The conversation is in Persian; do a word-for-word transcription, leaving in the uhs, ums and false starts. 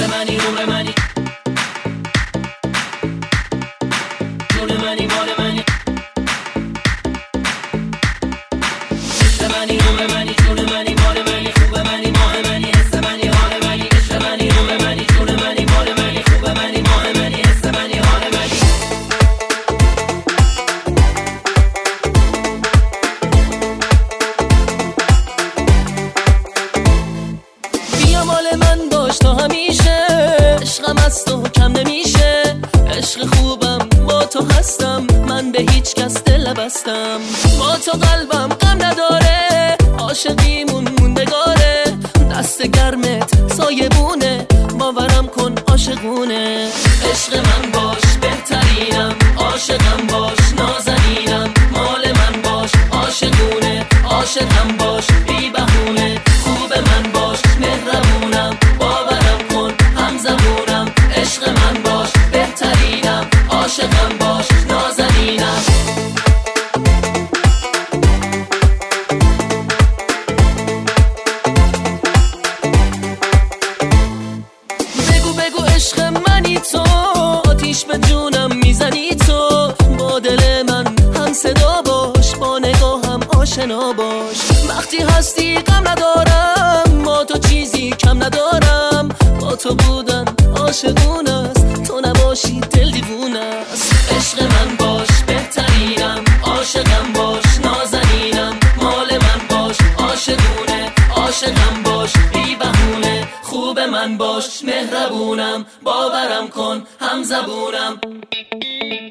عشق منی نور منی جون منی مال منی عشق منی نور منی جون منی مال منی خوب منی ماه منی حس منی حال منی عشق منی نور منی جون منی مال منی خوب منی ماه منی حس منی حال منی بیا مال من باش تا همیشه عشقم از تو کم نمیشه عشق خوبم با تو هستم من به هیچ کس دل نبستم با تو قلبم غم نداره عاشقیمون موندگاره دست گرمت سایبونه باورم کن عاشقونه عشق من باش بهترینم عاشقم باش نازنینم مال من باش عاشقونه عاشقم باش بی بهونه خوب من باش مهربونم باورم کن همزبونم عشق من باش بهترینم عاشقم باش نازنینم بگو بگو عشق منی تو آتیش به جونم میزنی تو با دل من هم صدا باش با نگاهم آشنا باش وقتی هستی غم ندارم با تو چیزی کم ندارم با تو بودن عاشقون است تو نباشی دل دیوونه است عشق من باش بهترینم عاشقم باش نازنینم مال من باش عاشقونه عاشقم باش بی بهونه خوب من باش مهربونم باورم کن همزبونم